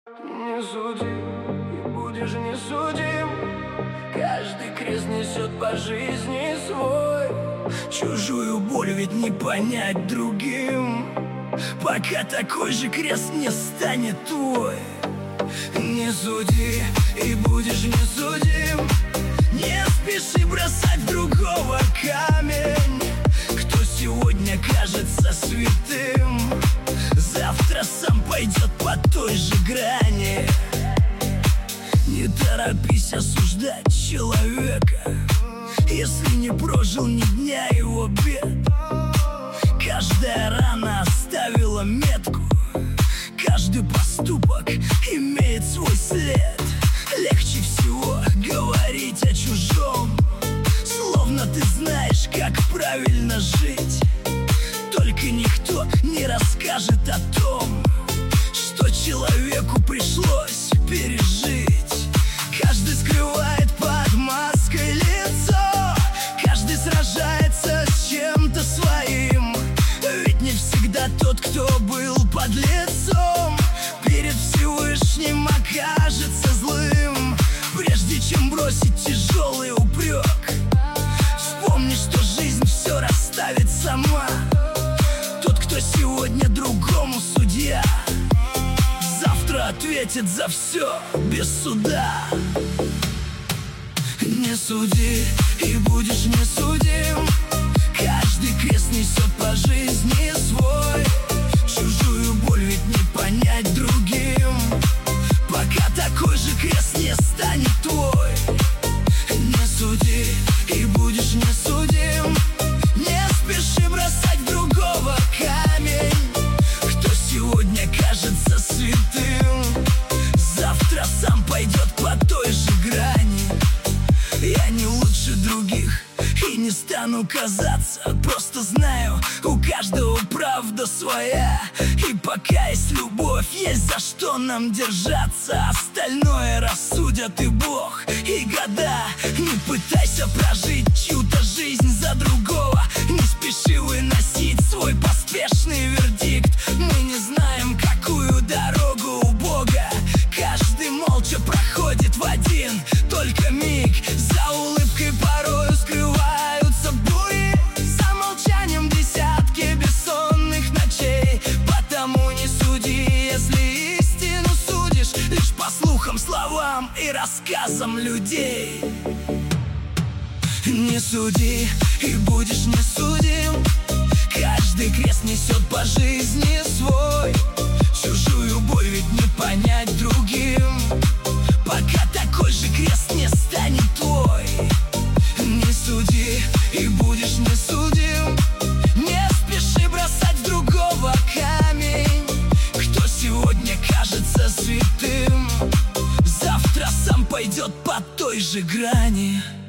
Не суди, и будешь не судим. Каждый крест несет по жизни свой. Чужую боль ведь не понять другим, пока такой же крест не станет твой. Не суди, и будешь не судим. Не спеши бросать в другого камень. Кто сегодня кажется святым, завтра сам пойдет по той же грани. Не торопись осуждать человека, если не прожил ни дня его бед. Каждая рана оставила метку, каждый поступок имеет свой след. Легче всего говорить о чужом, словно ты знаешь, как правильно жить. Только никто не расскажет о том, что человеку пришлось пережить. Каждый скрывает под маской лицо, каждый сражается с чем-то своим. Ведь не всегда тот, кто был под лицом, перед Всевышним окажется злым. Прежде чем бросить тяжелый упрек, вспомни, что жизнь все расставит сама. Тот, кто сегодня другому судья, завтра ответит за все без суда. Не суди, и будешь не судим. Каждый крест несет по жизни свой. Чужую боль ведь не понять другим, пока такой же крест не станет твой. Не суди, и будешь не судим. Не спеши бросать в другого камень. Кто сегодня кажется святым, завтра сам пойдет по той же грани. я не лучше других и не стану казаться, просто знаю, у каждого правда своя. И пока есть любовь, есть за что нам держаться. Остальное рассудят и Бог, и года. Не пытайся прожить чью-то жизнь за другого. Не спеши выносить свой поспешный вердикт. Мы не знаем, какую дорогу у Бога. Каждый молча проходит в один только миг. За улыбкой порою скрываются бури, за молчанием десятки бессонных ночей. Потому не суди, если истину судишь лишь по слухам, словам и рассказам людей. Не суди, и будешь не судим. Каждый крест несет по жизни свой. Чужую боль ведь не понять другим, пока такой же крест не станет твой. Не суди, и будешь не судим. Не спеши бросать в другого камень. Кто сегодня кажется святым, завтра сам пойдет по той же грани.